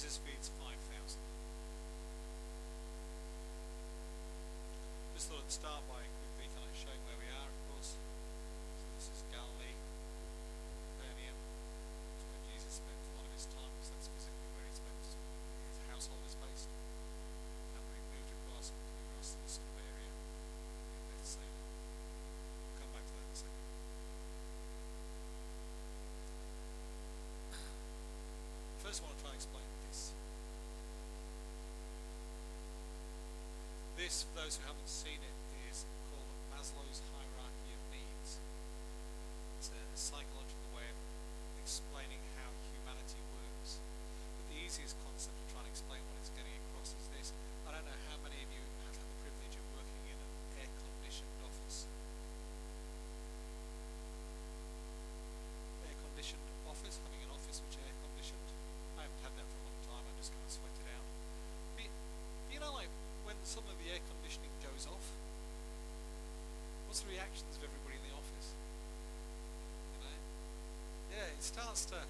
Jesus feeds 5,000. Just thought I'd start by quickly kind of showing where we are, of course. So this is Galilee, Capernaum. It's where Jesus spent a lot of his time, because that's physically where he spent his household is based. And we moved across to this sort of area in Bethsaida. We'll come back to that in a second. First, I want to try and explain this. This, for those who haven't seen it, is called Maslow's hierarchy of needs. It's a psychological way of explaining how humanity works. But the easiest concept of trying to explain what it's getting across is this. I don't know how many of you have had the privilege of working in an air-conditioned office. Air-conditioned office, having an office which is air-conditioned. I haven't had that for a long time, I just kind of sweat it out. But, you know, like when some of the air conditioning goes off, what's the reactions of everybody in the office? You know? Yeah, it starts to,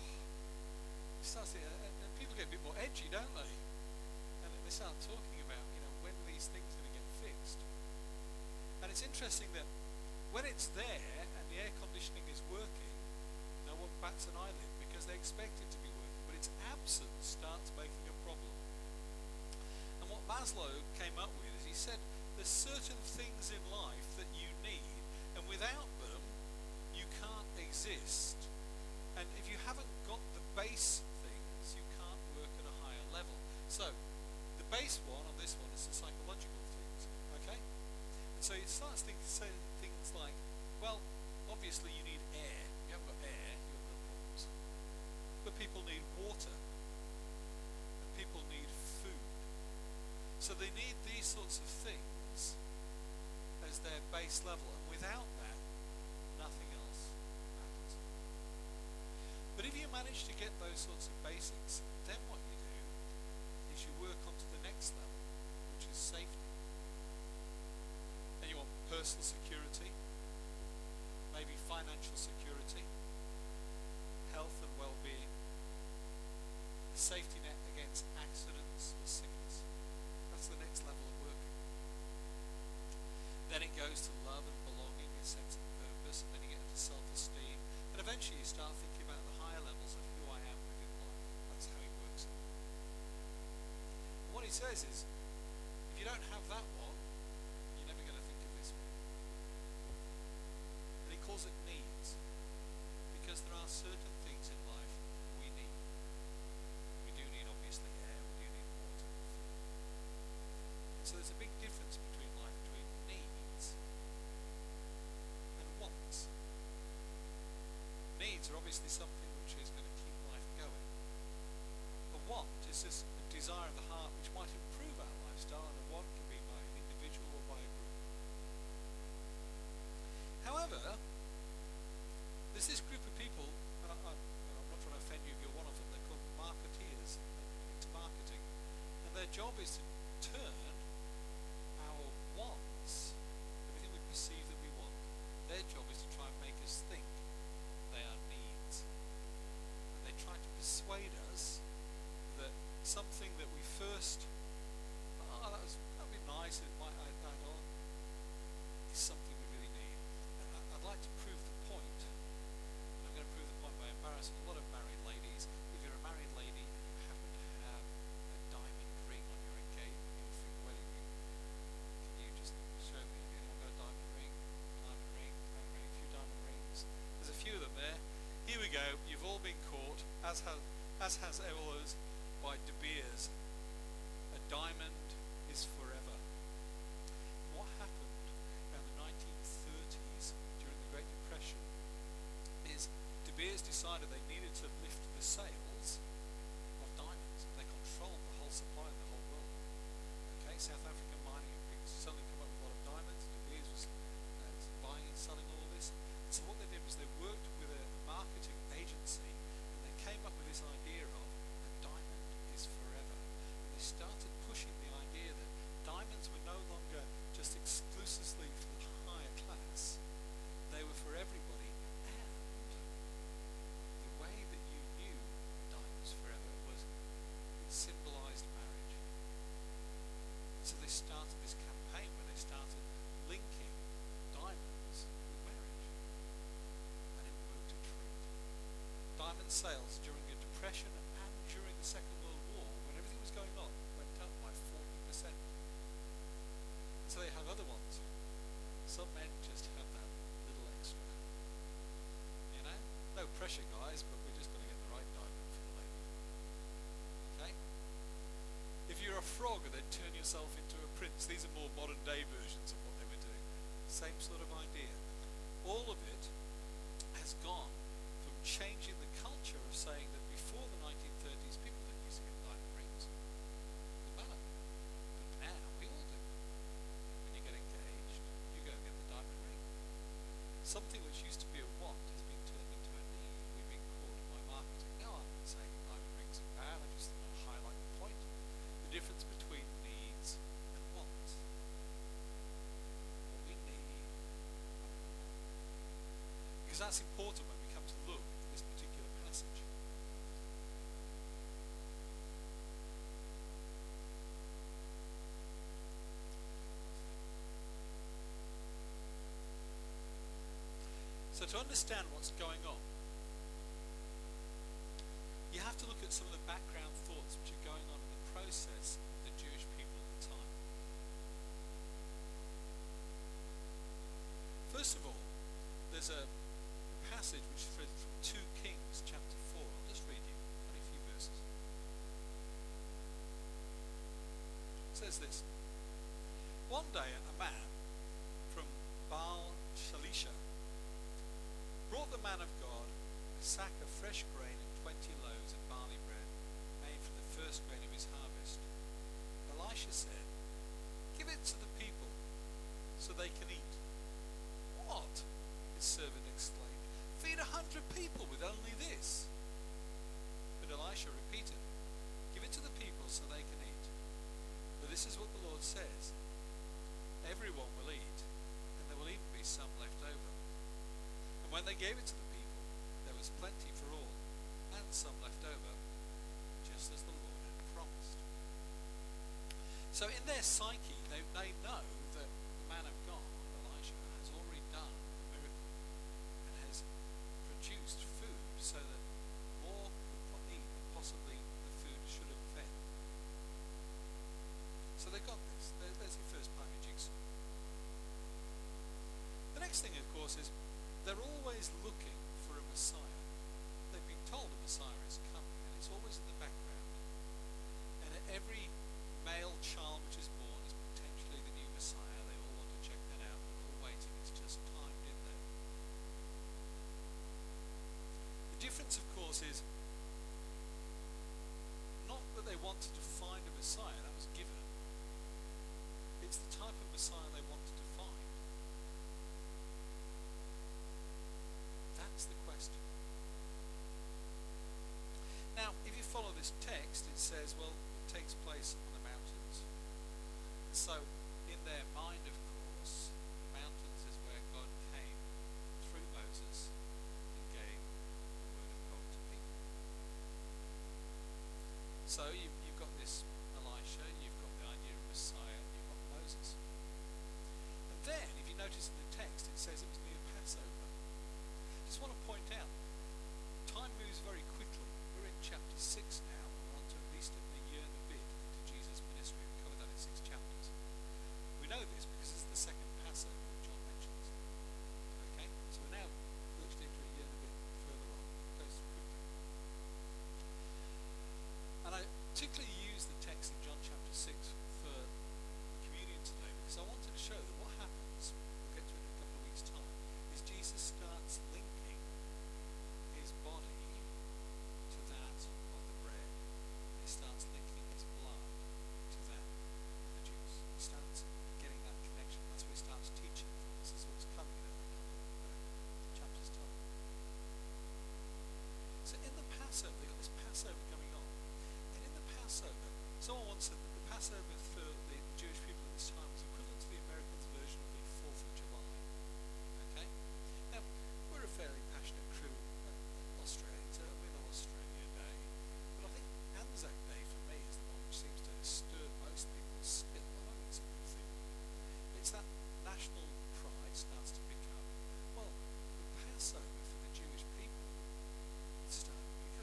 and people get a bit more edgy, don't they? And they start talking about, you know, when are these things going to get fixed? And it's interesting that when it's there and the air conditioning is working, no one bats an eyelid because they expect it to be working, but its absence starts making a problem. And what Maslow came up with is he said there's certain things in life that you need, and without them you can't exist. And if you haven't got the base things, you can't work at a higher level. So the base one on this one is the psychological things, okay? And so he starts saying things like, well, obviously you need air. If you haven't got air, you've got no problems. But people need water, and people need food. So they need these sorts of things as their base level, and without that, nothing else matters. But if you manage to get those sorts of basics, then what you do is you work on to the next level, which is safety. And you want personal security, maybe financial security, health and well-being, a safety net against accidents or sickness. That's the next level of working. Then it goes to love and belonging, a sense of purpose, and then you get into self-esteem, and eventually you start thinking about the higher levels of who I am within life. That's how he works it. And what he says is, if you don't have that one, you're never going to think of this one. And he calls it needs, because there are certain things in life we need. We do need, obviously, air, we do need water. So there's a big difference between needs and wants. Needs are obviously something which is going to keep life going. A want is just a desire of the heart which might improve our lifestyle, and a want can be by an individual or by a group. However, there's this group of people, and I'm not trying to offend you if you're one of them, they're called marketeers, into marketing, and their job is to turn our wants, everything we perceive that we want, their job is to try and make us think they are needs. And they try to persuade us that something that we first, that'd be nice, it might add on, is something we really need. And I'd like to prove the point, and I'm going to prove the point by embarrassing a lot of married ladies. If you're a married lady and you happen to have a diamond ring on your engagement, your wedding ring, can you just show me? Anyone got a diamond ring? Diamond ring, a few diamond rings. There's a few of them there. Here we go. You've all been caught, as has Evelers by De Beers. A diamond is forever. What happened around the 1930s during the Great Depression is De Beers decided they needed to lift the sales of diamonds. They controlled the whole supply in the whole world. Okay, South African mining had suddenly come up with a lot of diamonds. De Beers was buying and selling all of this. And so what they did was they worked with a marketing agency, and they came up with this idea of a diamond is forever. And they started pushing the idea that diamonds were no longer just exclusively for the higher class, they were for everybody, and the way that you knew sales during the Depression and during the Second World War, when everything was going on, went up by 40%. So they have other ones. Some men just have that little extra. You know? No pressure, guys, but we're just going to get the right diamond for the lady. Okay? If you're a frog, then turn yourself into a prince. These are more modern day versions of what they were doing. Same sort of idea. All of it has gone from changing the culture of saying that before the 1930s people didn't used to get diamond rings. But now we all do. When you get engaged, you go and get the diamond ring. Something which used to be a want has been turned into a need. We've been caught by marketing. Now I'm not saying diamond rings are bad, I just want to highlight the point. The difference between needs and wants. What we need because that's important when we come to look at this particular passage. So to understand what's going on, you have to look at some of the background thoughts which are going on in the process of the Jewish people at the time. First of all, there's a passage which is from 2 Kings chapter 4. I'll just read you only a few verses. It says this: One day a man from Baal Shalisha brought the man of God a sack of fresh grain and 20 loaves of barley bread made from the first grain of his harvest. Elisha said, "Give it to the people so they can eat." "What?" his servant exclaimed. "Feed 100 people with only this." But Elisha repeated, "Give it to the people so they can eat. For this is what the Lord says, everyone will eat, and there will even be some left over." And when they gave it to the people, there was plenty for all, and some left over, just as the Lord had promised. So in their psyche, they know that the man of God, Elisha, has already done a miracle and has produced food so that more would eat than possibly the food should have fed. So they got this. There's the first part of your jigsaw. The next thing, of course, is they're always looking for a Messiah. They've been told a Messiah is coming, and it's always in the background. And every male child which is born is potentially the new Messiah. They all want to check that out. They're all waiting. It's just timed in there. The difference, of course, is not that they wanted to find a Messiah. That was given. It's the type of Messiah they wanted to find. That's the question. Now, if you follow this text, it says, well, it takes place on the mountains. So, in their mind, of course, the mountains is where God came through Moses and gave the word of God to people. So, you've got this Elisha, you've got the idea of Messiah, you've got Moses. And then, if you notice in the text, it says it was near Passover. I just want to point out, time moves very quickly. We're in chapter 6 now, and we're on to at least a year and a bit into Jesus' ministry. We covered that in 6 chapters. We know this because it's the second Passover that John mentions. Okay? So we're now virtually into a year and a bit further on. It goes quickly. And I particularly use the text in John chapter 6 for communion today because I wanted to show that what happens, we'll get to it in a couple of weeks' time, is Jesus starts linking his body to that of the bread. He starts linking his blood to that of the juice. He starts getting that connection. That's where he starts teaching. This is what's coming in a couple of chapters' time. So in the Passover, they've got this Passover going on. And in the Passover, someone once said that the Passover for the Jewish people at this time was equivalent to the Americans' version of the 4th of July. Okay? Now, we're a fairly passionate crew at Australia. We love Australia Day. But I think Anzac Day for me is the one which seems to stir most people still. I know it's a good thing. It's that national pride starts to pick up. Well, the Passover for the Jewish people is starting to pick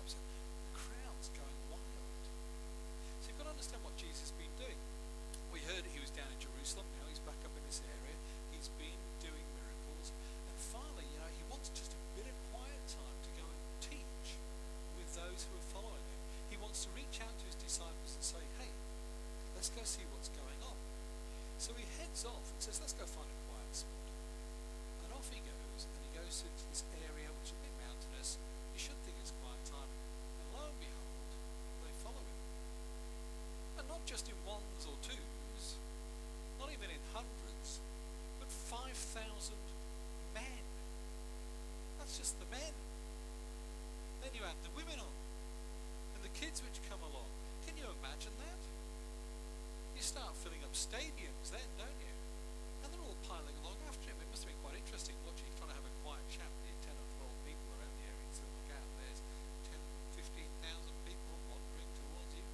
Let's go see what's going on. So he heads off and says, let's go find a quiet spot. And off he goes, and he goes into this area which is a bit mountainous. You should think it's quiet time. And lo and behold, they follow him. And not just in ones or twos, not even in hundreds, but 5,000 men. That's just the men. Then you add the women on, and the kids which come along. Can you imagine that? You start filling up stadiums then, don't you? And they're all piling along after him. It must have been quite interesting watching, trying to have a quiet chat with the 10 or 12 people around the area. So look out, there's 10, 15,000 people wandering towards you.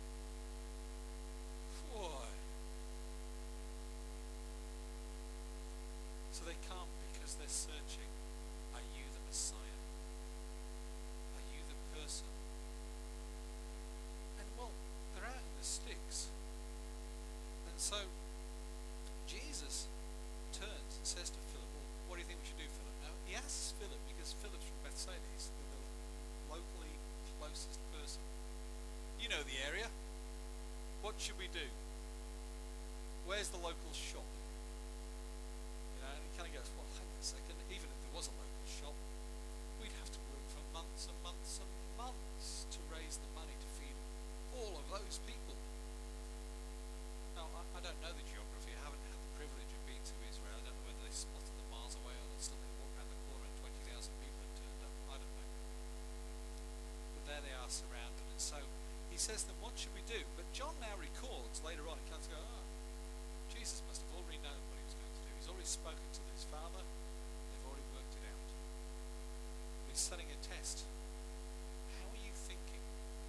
Boy. So they come because they're searching. Are you the Messiah? Are you the person? And well, they're out in the sticks. And so Jesus turns and says to Philip, well, what do you think we should do, Philip? Now, he asks Philip because Philip's from Bethsaida. He's the locally closest person. You know the area. What should we do? Where's the local shop? You know, and he kind of goes, well, hang on a second. Even if there was a local shop, we'd have to work for months and months and months to raise the money to feed all of those people. Now, I don't know the geography. I haven't had the privilege of being to Israel. I don't know whether they spotted them miles away or suddenly walked around the corner and 20,000 people had turned up. I don't know. But there they are surrounded. And so he says to them, what should we do? But John now records later on, he comes and goes, Jesus must have already known what he was going to do. He's already spoken to his father. They've already worked it out. But he's setting a test. How are you thinking?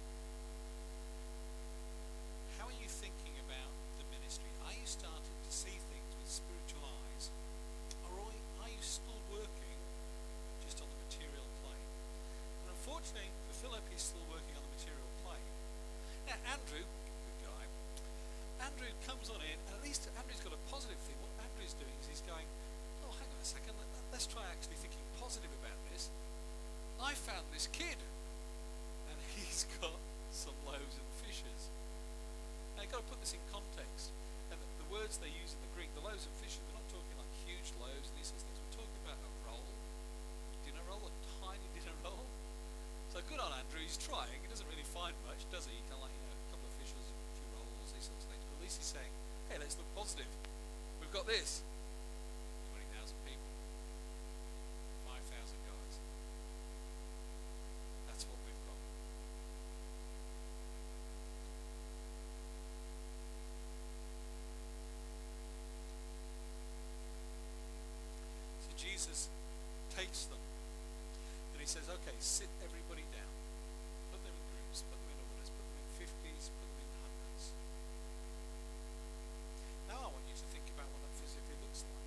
How are you thinking about the ministry? Are you starting to see things with spiritual eyes? Or are you still working just on the material plane? And unfortunately for Philip, he's still working on the material plane. Now Andrew, good guy, Andrew comes on in, and at least Andrew's got a positive thing. What Andrew's doing is he's going, oh, hang on a second, let's try actually thinking positive about this. I found this kid, and he's got some loaves and fishes. Now you've got to put this in context. And the words they use in the Greek, the loaves and fishes, we're not talking like huge loaves and these sorts of things. We're talking about a roll, dinner roll, a tiny dinner roll. So good on Andrew, he's trying. He doesn't really find much, does he? Kind of like, a couple of fishes, a few rolls, these sorts of things. But at least he's saying, hey, let's look positive. We've got this. 20,000 people. 5,000 guys. That's what we've got. So Jesus takes them and he says, okay, sit everybody down. Put them in groups, put them in orders, put them in 50s, put them in hundreds. Now I want you to think about what that physically looks like.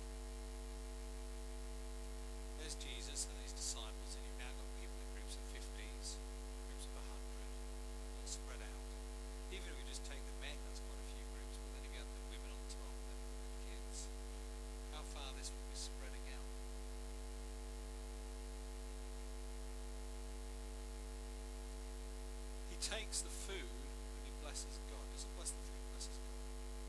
There's Jesus and his disciples, and you've now got people in groups of 50s, groups of 100, all spread out. Even if you just take the men, that's quite a few groups, but then if you have the women on top and the kids, how far this would be spreading out. He takes the food and he blesses God. He doesn't bless the food, he blesses God.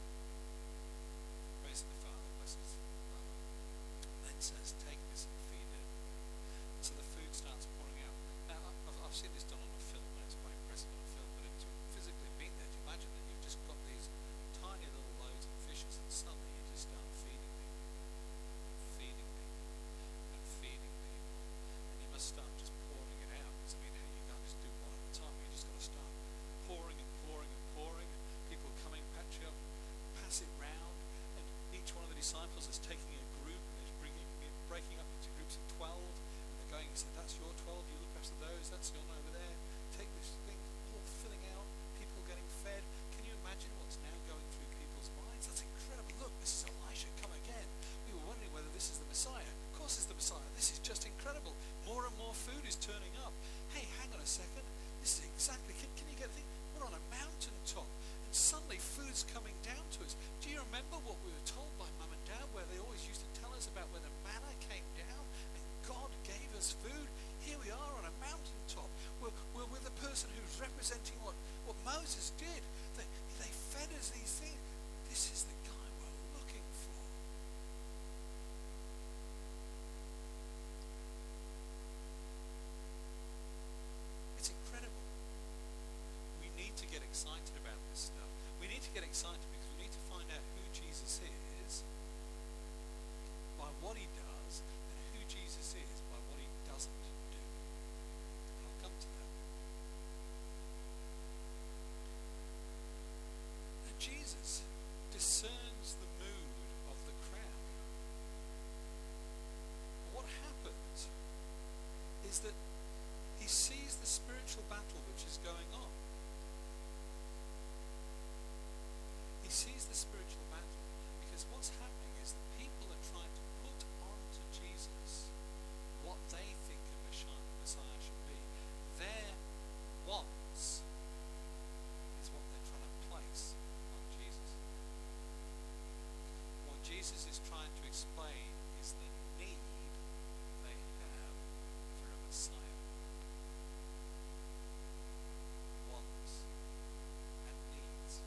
Praise the Father, blesses the Father. And then says, take this and feed it. And so the food starts pouring out. Now, I've seen this done on a film, and it's quite impressive on a film, but it's physically being there. Do you imagine that you've just got these tiny little loaves of fishes, and suddenly you just start feeding people, feeding people, and feeding people. And you must start just pouring it out. Because, I mean, you can't just do one at a time. You just got to start pouring and pouring and pouring, and people coming, patching up, pass it round, and each one of the disciples is taking a group and is breaking up into groups of 12, and they're going and saying, that's your 12, you look after those, that's your one over there, take this thing, all filling out, people getting fed. Can you imagine what's now going through people's minds? That's incredible. Look, this is Elijah come again. We were wondering whether this is the Messiah. Of course it's the Messiah. This is just incredible. More and more food is turning up. Hey, hang on a second. This is exactly, can you get a thing? We're on a mountain top, and suddenly food's coming down to us. Do you remember what we were told by Mum and Dad, where they always used to tell us about when the manna came down and God gave us food? Here we are on a mountain top. We're with the person who's representing what Moses did. They fed does these things. This is the guy we're looking for. It's incredible. We need to get excited about this stuff. We need to get excited because we need to find out who Jesus is by what he does, and who Jesus is by what he doesn't do. And I'll come to that. And Jesus discerns the mood of the crowd. And what happens is that he sees the spiritual battle which is going on. He sees the spiritual battle because what's happening is that people are trying to put onto Jesus what they think a Messiah should be. Their wants is what they're trying to place on Jesus. What Jesus is trying to explain is the need they have for a Messiah. Wants and needs.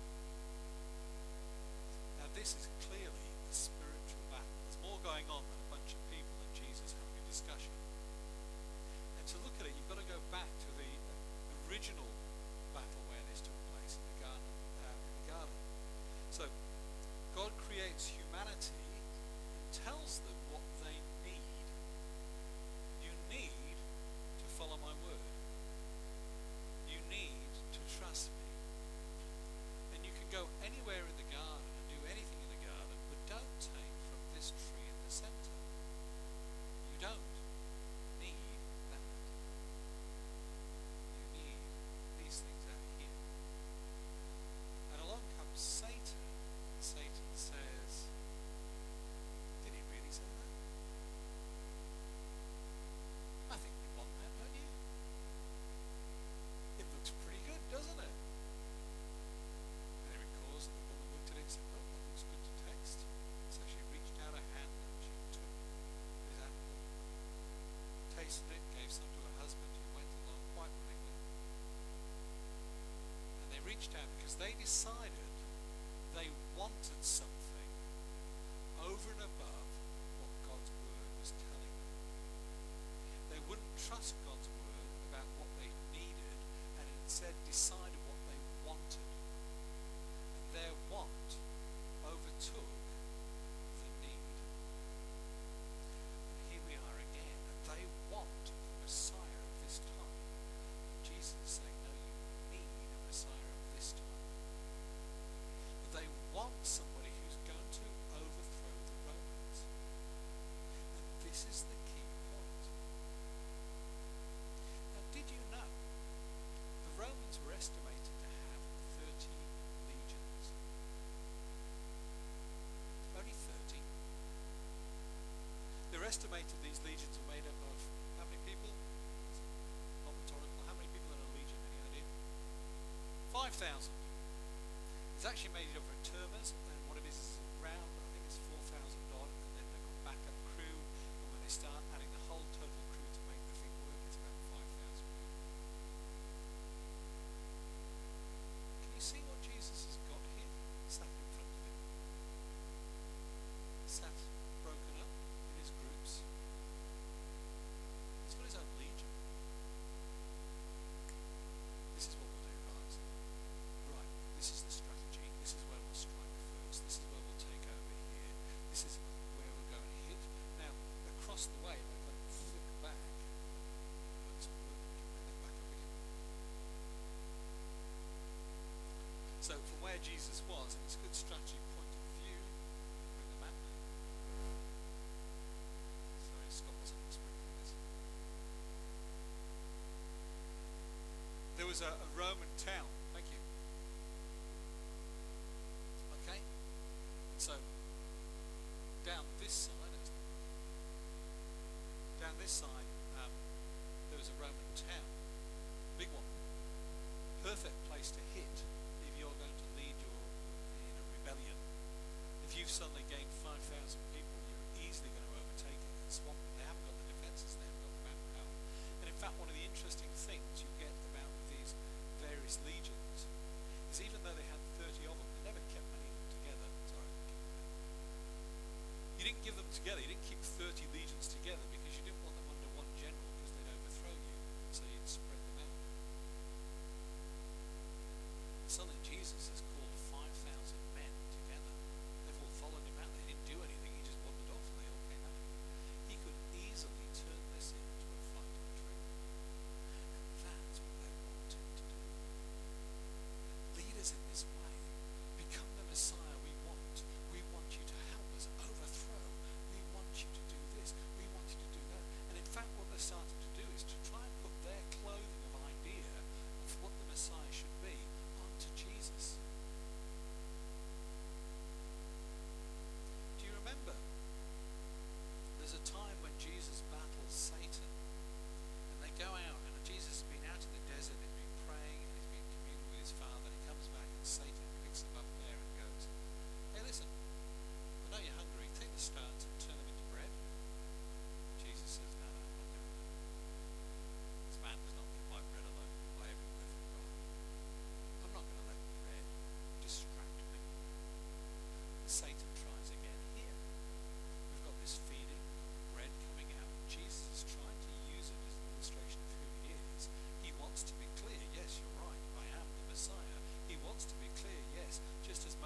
Now this is clearly a spiritual battle. There's more going on than a bunch of people and Jesus having a discussion. And to look at it, you've got to go back to the original battle where this took place in the garden. So God creates humanity and tells them what they need. You need to follow my word. You need to trust me. And you can go anywhere in the garden and do anything in the garden, but don't take from this tree in the center. You don't need that. You need these things out here. And along comes Satan. Satan says, did he really say that? I think you want that, don't you? It looks pretty good, doesn't it? And it records that the woman looked at it and said, oh, that looks good to taste. So she reached out her hand and she took his apple, tasted it, gave some to her husband who went along quite willingly. And they reached out because they decided they wanted something over and above what God's word was telling them. They wouldn't trust God's word about what they needed and instead decided what they wanted. And their want overtook the need. And here we are again. And they want the Messiah of this time. Jesus is saying, no, you need a Messiah of this time. They want somebody who's going to overthrow the Romans. And this is the key point. Now, did you know the Romans were estimated to have 30 legions? Only 30. They're estimated these legions are made up of how many people? Not rhetorical. How many people in a legion? Any idea? 5,000. It's actually made up of termers, and what it is around, I think it's 4,000 odd, and then they've got backup crew, and when they start adding the whole total crew to make the thing work, it's about 5,000 people. Can you see what Jesus has got here, sat in front of him? Sat broken up in his groups. He's got his own legion. This is what we'll do, guys. Right, this is the strategy. This is where we'll strike first. This is where we'll take over here. This is where we're going to hit. Now, across the way, if I flick back, let's bring that back up again. So, from where Jesus was, and it's a good strategy point of view, bring the map. Sorry, Scott wasn't expecting this. There was a Roman town. Thank you. Okay? So, down this side, there was a Roman town. Big one. Perfect place to hit if you're going to lead in a rebellion. If you've suddenly gained 5,000 people, you're easily going to overtake it and swamp it. They haven't got the defences, they haven't got the manpower. And in fact, one of the interesting things you get about these various legions is even though they had 30 of them, they never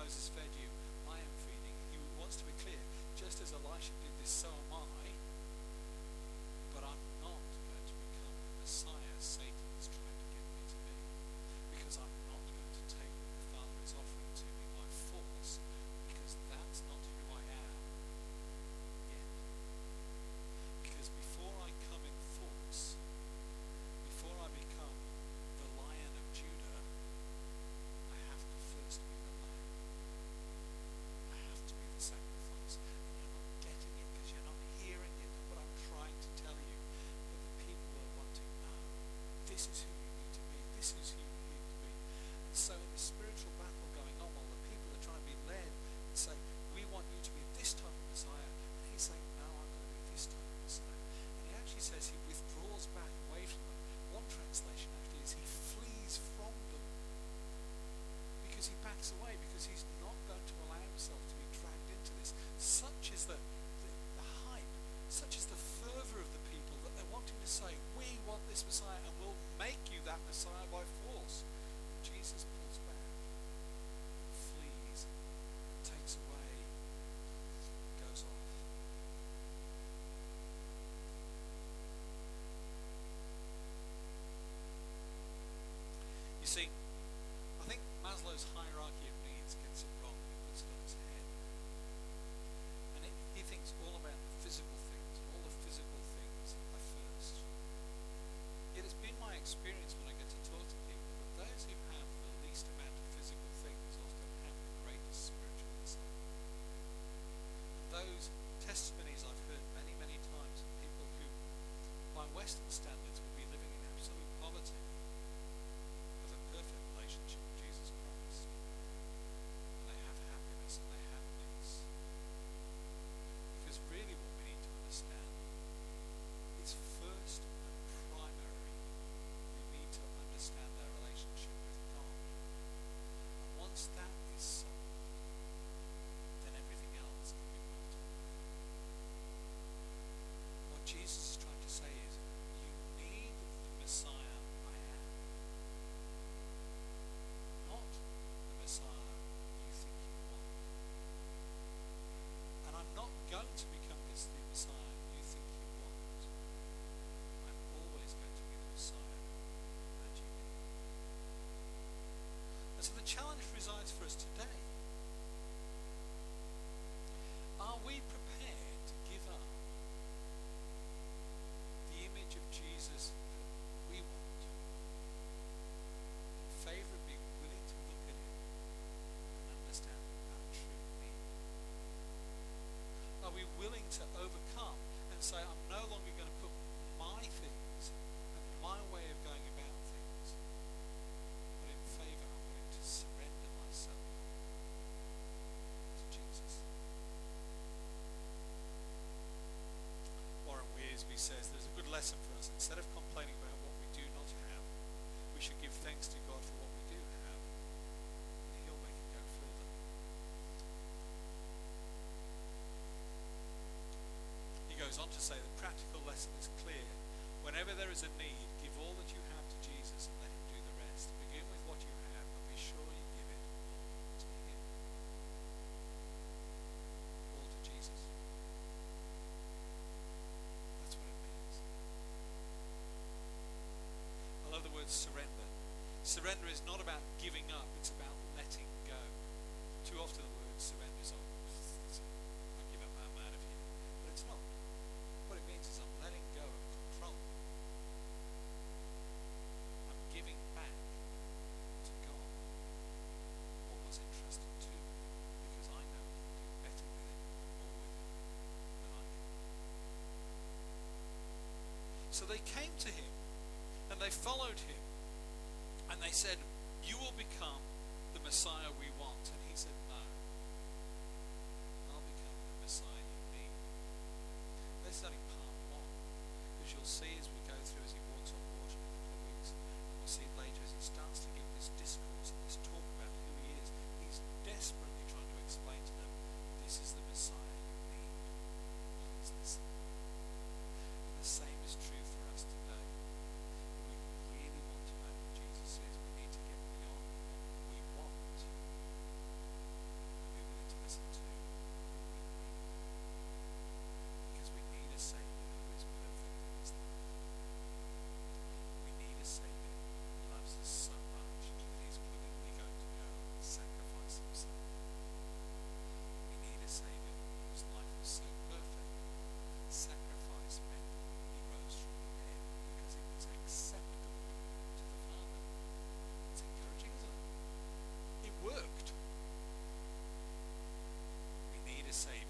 Moses fed you, I am feeding. He wants to be clear, just as Elisha did this, so am I, but I'm not going to become the Messiah Satan is trying to get me to be, because I'm not going to take what the Father is offering to me by force, because that's not who I am yet. Because before I come in force, before I become the Lion of Judah, I have to first be the Lamb. I have to be the sacrifice. And you're not getting it because you're not hearing it, what I'm trying to tell you. But the people are wanting, no, this is who you need to be. This is who you need to be. And so in the spiritual battle going on, while the people are trying to be led and say, we want you to be this type of Messiah, and he's saying, no, I'm going to be this type of Messiah. And he actually says he withdraws back away from them. One translation actually is he flees from them, because he backs away, because he's not going to allow himself to be dragged into this. Such is the hype, such is the fervour of the people that they're wanting to say, we want this Messiah and we'll make you that Messiah by force. And Jesus pulls back, flees, takes away, goes off. You see, I think Maslow's hierarchy of needs gets it wrong. He puts it on his head. And he thinks all about the physical things. All the physical things are first. It has been my experience when I get to talk to people that those who have the least amount of physical things often have the greatest spiritual insight. And those testimonies I've heard many, many times of people who, by Western standards, would be living in absolute poverty, with a perfect relationship with Jesus Christ. And they have happiness and they have peace. Because really what we need to understand is first and primary, we need to understand their relationship with God. And once that is solved, then everything else can be multiplied. What Jesus is trying to say is, you need the Messiah I am. Not the Messiah you think you want. And I'm not going to become the Messiah you think you want. I'm always going to be the Messiah that you need. And so the challenge resides for us today. Are we prepared to give up the image of Jesus that we want in favour of being willing to look at him and understand our true meaning? Are we willing to overcome and say, I'm no longer going to put my things and my way of going about things, but in favour I'm willing to surrender myself to Jesus? Warren Wiersbe says there's a good lesson for us. Instead of complaining about what we do not have, we should give thanks to God for what we do have, and he'll make it go further. He goes on to say the practical lesson is clear. Whenever there is a need, give all that you have to Jesus and let him do the rest. Begin with what you have, but be sure you give it all to him. All to Jesus. That's what it means. I love the word surrender. Surrender is not about giving up, it's about letting go. Too often the word surrender is, I give up, I'm out of here. But it's not. What it means is I'm letting go of control. I'm giving back to God what was entrusted to me, because I know he can do better with it and more with it than I can. So they came to him and they followed him and they said, you will become the Messiah we want. And he said, no, I'll become the Messiah you need. This is only part one, because you'll see as we go through, as he walks on water in a couple of weeks, and we'll see later as he starts to give this discourse and this talk about who he is, he's desperately trying to explain to them, this is the Messiah you need. Please listen. And the same is true for us today. We really want to know who Jesus is. We need to get beyond what say